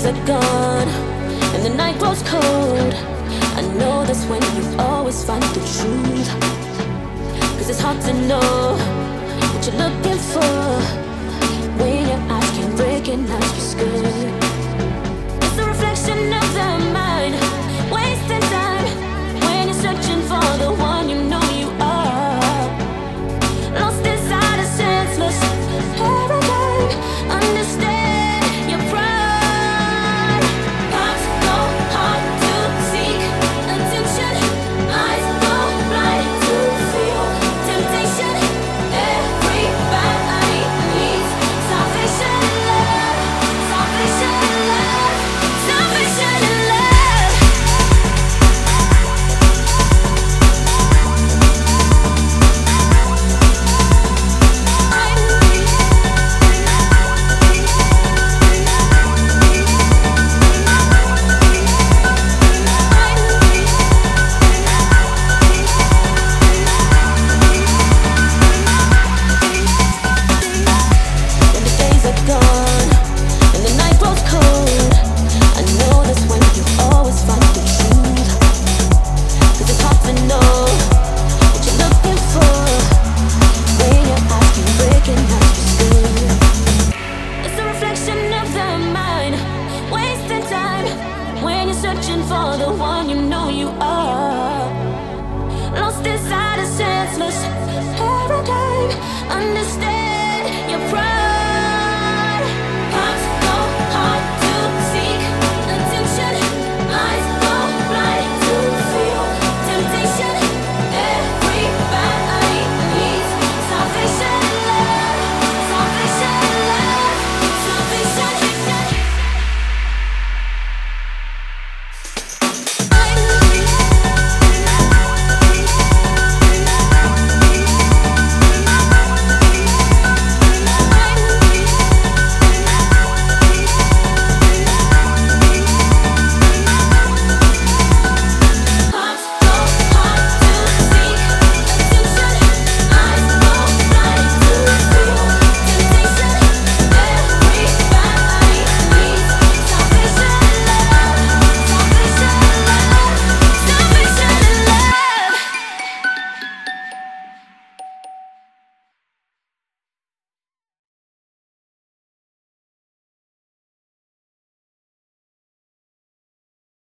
are gone and the night grows cold, I know that's when you always find the truth. 'Cause it's hard to know what you're looking for when your eyes can't recognize what's good. It's a reflection of the mind, wasting time when you're searching for the one you know you are. Lost inside a senseless paradigm. Understand your pride. Hearts go hard to seek attention. Eyes go blind to feel temptation. Everybody needs salvation and love. Salvation and love. Salvation and love. When the days are gone and the night grows cold, I know that's when you always find the truth. 'Cause it's hard to know what you're looking for when your eyes can recognize what's good. It's a reflection of the mind, wasting time when you're searching for the one you know you are. Lost inside a senseless paradigm. Understand